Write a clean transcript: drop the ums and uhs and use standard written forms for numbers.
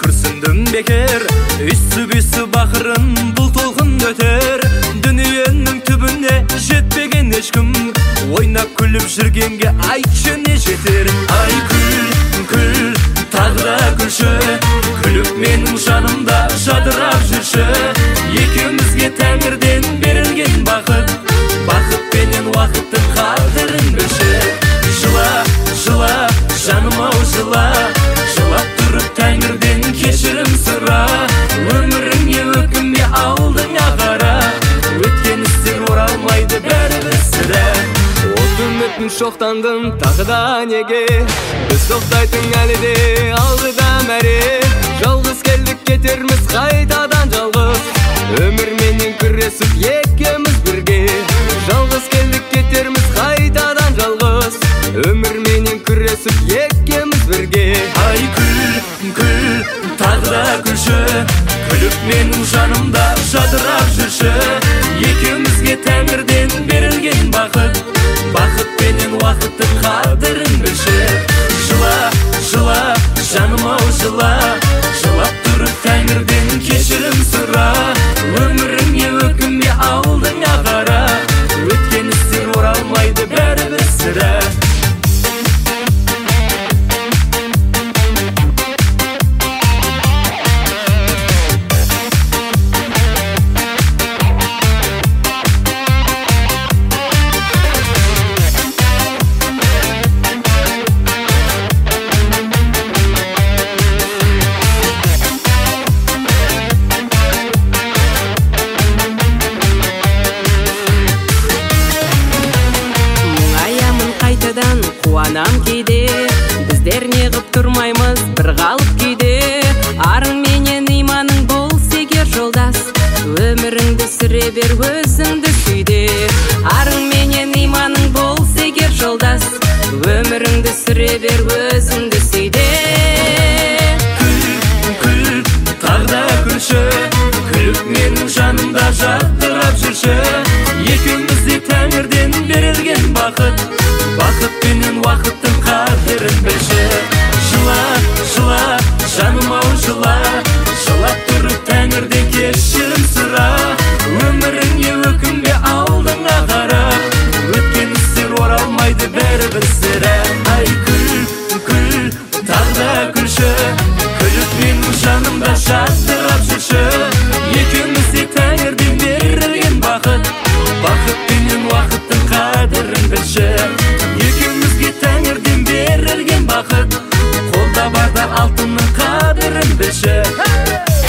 күрсіндім бекер. Үсті бақырын бұл толқын өтер. Дүниенің түбіне жетпеген ешкім, ойнап күліп жүргенге айтшы не жетер. Ай күл, тағы да күлші, күліп менің жанымда жадырап жүрші. Екеумізге тәңірден берілген бақыт, бақыт пенен уақыттың қадірін білші. Жыла, жаным-ау жыла, жылап тұрып тәңірден кешірім сұра. Өміріңе өкінбе, алдыңа қара, өткен істер оралмайды бәрібір сірә. Үмітін шоқтандым тағы да неге, біз тоқтайтын әлі де алдыда мәре. Жалғыз келдік кетерміз қайтадан жалғыз, өмірменен күресіп екеуміз бірге. Жалғыз келдік кетерміз қайтадан жалғыз, өмірменен күресіп екеуміз бірге. Ай күл, тағы да күлші, күліп менің жанымда жадырап жүрші. Екеумізге тәңірден берілген бақыт, бақыт пенен уақыттың қадірін білші. Жыла, жаным-ау жыла, жылап тұрып тәңірден кешірім сұра. Өміріңе өкінбе, алдыңа қара, өткен істер оралмайды бәрібір сірә. Қуанам кейде, біздер неғып тұрмаймыз бір қалып кейде. Арың менен иманың болса егер жолдас, өміріңді сүре бер өзіңді сүйде. Арың менен иманың болса егер жолдас, өміріңді сүре бер өзіңді сүйде. Күл, тағы да күлші, күліп менің жанымда жадырап жүрші. Екеумізде тәңірден берілген бақыт, бақыт пенен уақыттың қадірін білші. Жыла, жаным-ау жыла, жылап тұрып тәңірден кешірім сұра. Өміріңе өкінбе, алдыңа қара, өткен істер оралмайды бәрібір сірә. Ай күл, тағы да күлші, күліп менің жанымда жадырап жүрші. Екеумізде тәңірден берілген бақыт, бақыт пенен уақыттың қадірін білші. Екеумізге тәңірден берілген бақыт, қолда барда алтынның қадірін білші.